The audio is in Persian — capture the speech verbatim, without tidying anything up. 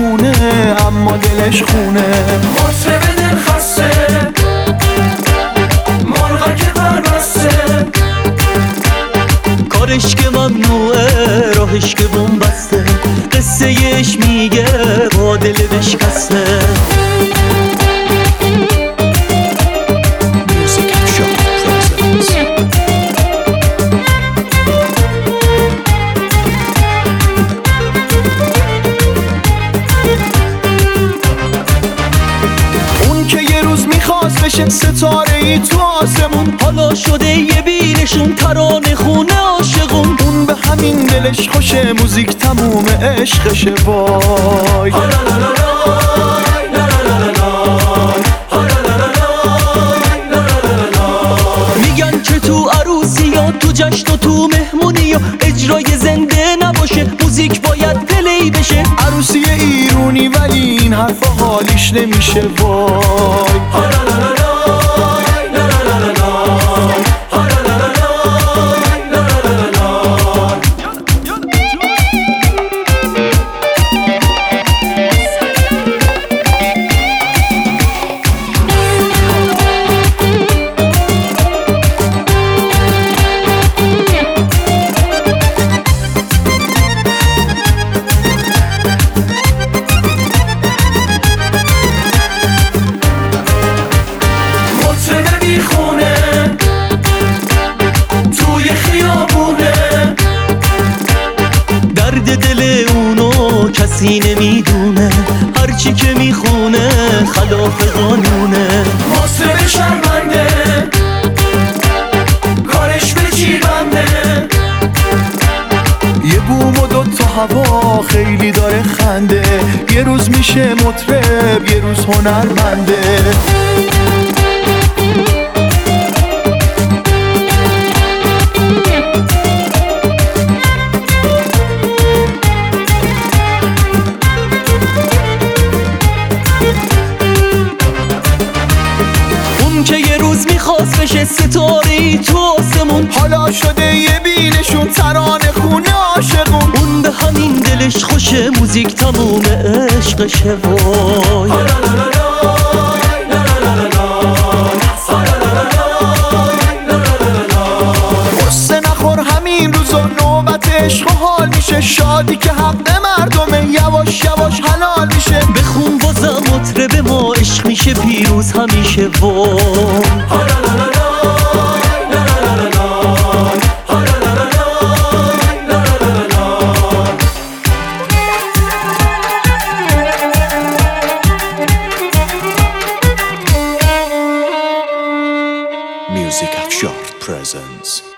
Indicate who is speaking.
Speaker 1: دیوونه اما دلش خونه.
Speaker 2: مطرب دل خسته، مرغا که بربسته،
Speaker 3: کارش که ممنوعه راهش که بومبسته، قصه یش میگه با دل بشکسته.
Speaker 1: بشه ستاره ای تو آسمون،
Speaker 3: حالا شده یه بینشون ترانه خونه عاشقون.
Speaker 1: اون به همین دلش خوشه موزیک تموم عشقشه. وای
Speaker 3: میگن که تو عروسی یا تو جشن و تو مهمونی یا اجرای زنده نباشه، موزیک باید پلی بشه.
Speaker 1: عروسی ایرونی ولی این حرفا حالیش نمیشه. وای
Speaker 3: دل اونو کسی نمیدونه، هرچی که میخونه خلاف قانونه.
Speaker 2: مطرب شرمنده، کارش به چی بنده،
Speaker 1: یه بوم و دو تا هوا خیلی داره خنده. یه روز میشه مطرب یه روز هنرمنده.
Speaker 3: که یه روز میخواست بشه ستاره تو آسمون،
Speaker 1: حالا شده یه بینشون ترانه خونه عاشقون.
Speaker 3: اون به همین دلش خوشه موزیک تموم عشقشه. وای
Speaker 1: قصه نخور همین روزا نوبت عشق و حال میشه. شادی که حق مردمه یواش یواش حلال میشه.
Speaker 3: بخون بازم مطرب ما عشق میشه پیروز همیشه. وای
Speaker 4: Music Afshar presents